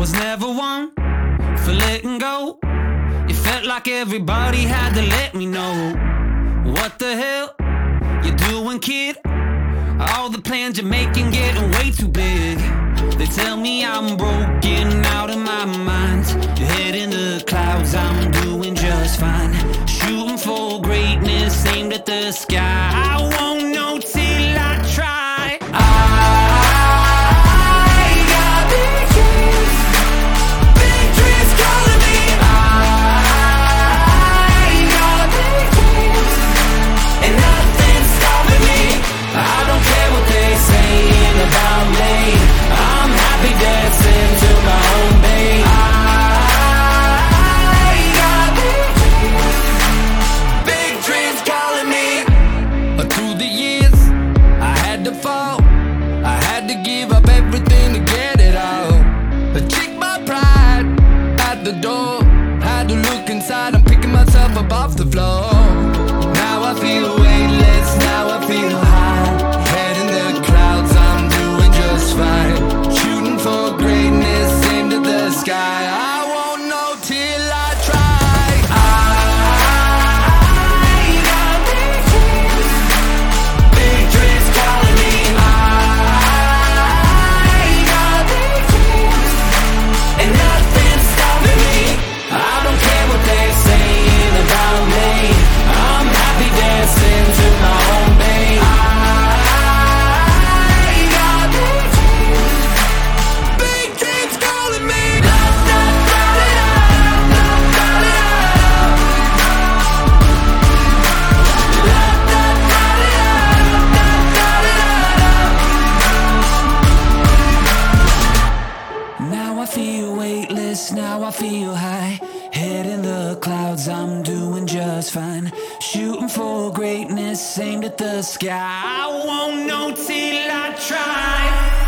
was never one for letting go. It felt like everybody had to let me know. What the hell you doing, kid? All the plans you're making getting way too big. They tell me I'm broken out of my mind. Your head in the clouds, I'm doing just fine. Shooting for greatness, aimed at the sky. I won't know till I try. I got big dreams. Big dreams calling me. I got big dreams, and nothing's stopping me. I don't care what they saying about me. I'm happy dancing to my own beat. I got big dreams calling me. Through the years, I had to fall. I had to give up everything to get it all. I kicked my pride at the door. Had to look inside, I'm picking myself up off the floor. Now I feel weightless, now I feel high. Head in the clouds, I'm doing just fine. Shooting for greatness, aimed at the sky. I won't know till I try. I got big dreams. Big dreams calling me. I got big dreams, and nothing's stopping me. I don't care what they're saying about me. I'm happy dancing to my own beat. I got big dreams calling me. La, da, da, da, da, da, da, da. La, da, da, da, da, da, da. Now I feel weightless, now I feel high. Head in the clouds, I'm doing just fine. Shooting for greatness, aimed at the sky. I won't know till I try.